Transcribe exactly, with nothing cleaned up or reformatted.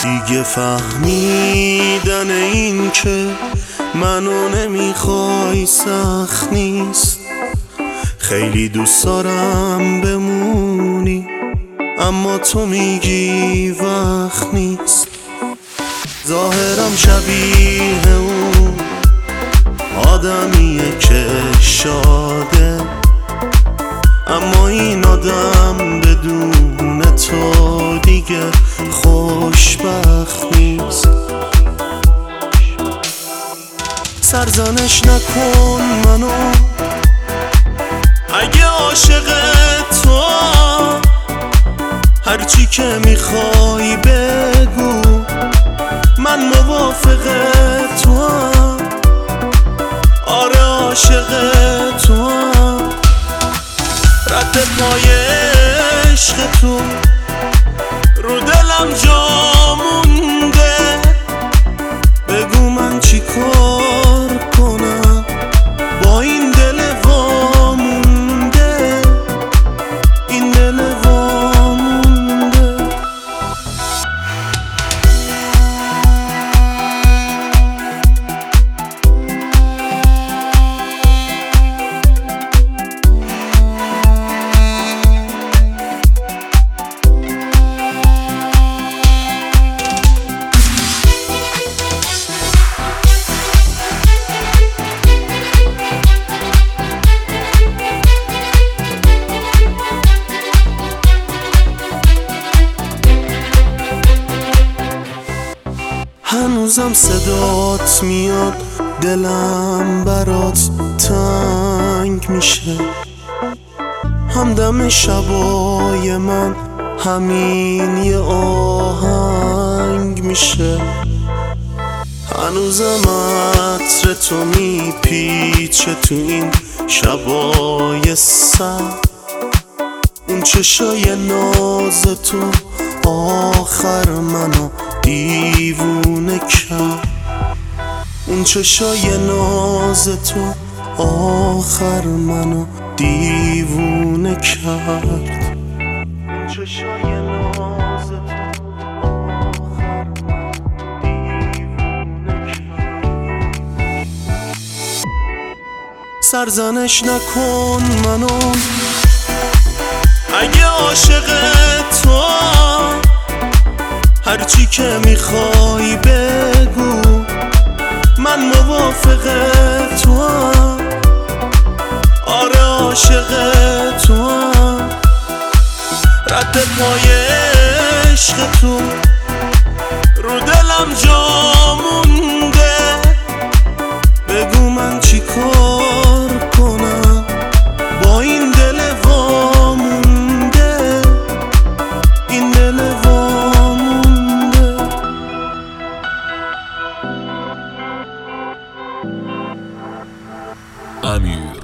دیگه فهمیدن این که منو نمیخوای سخت نیست. خیلی دوست دارم بمونی اما تو میگی وقت نیست. ظاهرم شبیه اون آدمیه که شاده، اما این آدم بدون تو دیگه خوشبخت نیست. سرزنش نکن منو اگه عاشق تو، هرچی که میخوای بگو من موافق تو. آره عاشق تو، رد پای عشق تو رو دلم جا مونده. بگو من چی کار کنم با این دل وامونده، این دل وامونده. هنوزم صدات میاد، دلم برات تنگ میشه. همدم شبای من همین یه آهنگ میشه. هنوزم عطر تو میپیچه تو این شبای سر. اون چشای ناز تو آخر منو دیوونه کرد. اون چشای ناز تو آخر منو دیوونه کرد. اون چشای ناز تو آخر منو دیوونه کرد. سرزنش نکن منو اگه عاشق تو، هرچی که میخوای بگو من موافق تو. آره عاشق تو، رد پای عشق تو رو دلم جا مونده. بگو من چی کار کنم با این دل وامونده، این دل وامونده. Amur.